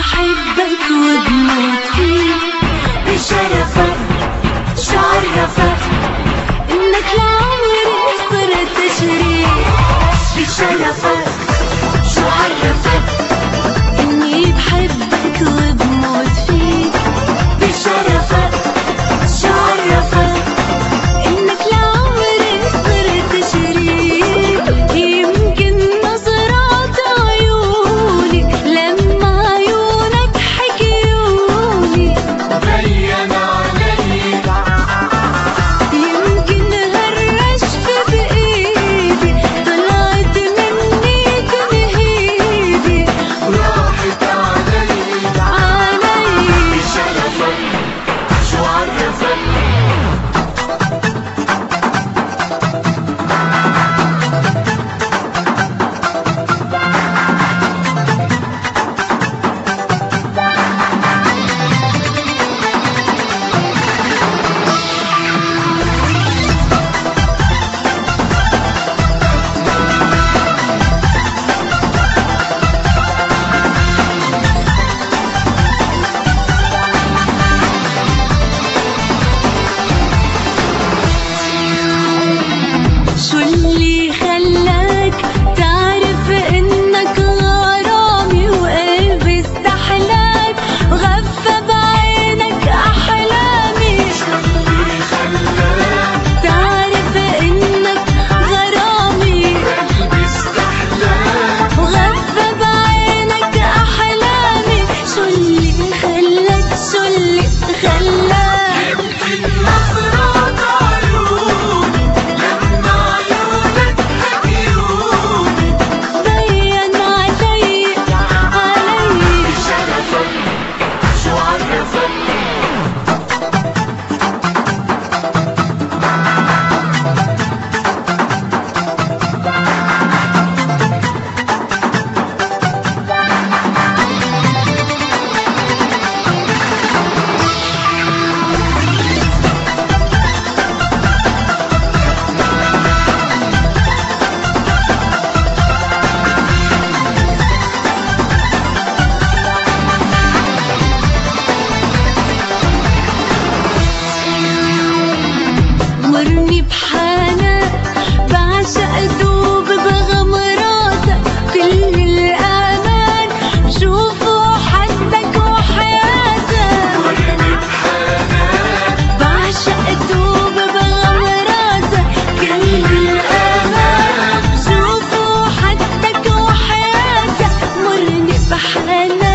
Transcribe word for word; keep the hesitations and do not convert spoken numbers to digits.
بحبك وبموت فيك بشرفك شو عرفك انك لعمري صرت شريك بشرفك شو عرفك اني بحبك وبموت فيك بشرفك شو عرفك انك لعمري صرت شريك يمكن نظرات عيوني لما عيونك حكيوني بين علي يمكن هالرشف بايدي طلعت مني تنهيدي وراحت علي علي بشرفك شو عرفك شو اللي خلاك تعرف انك غرامي وقلبي استحلاك وغفى بعينك احلامي شو اللي خلاك تعرف انك غرامي وقلبي استحلاك وغفى بعينك احلامي شو اللي خلاك شو اللي خلاك يمكن نظرات عيوني لما عيونك حكيوني بين علي علي بشرفك شو عرفك مرني بحنان بعشق دوب بغمراتك كل الأمان بشوفه حدك وحياتك مرني بحنان بعشق دوب بغمراتك كل الأمان بشوفه حدك وحياتك مرني بحنان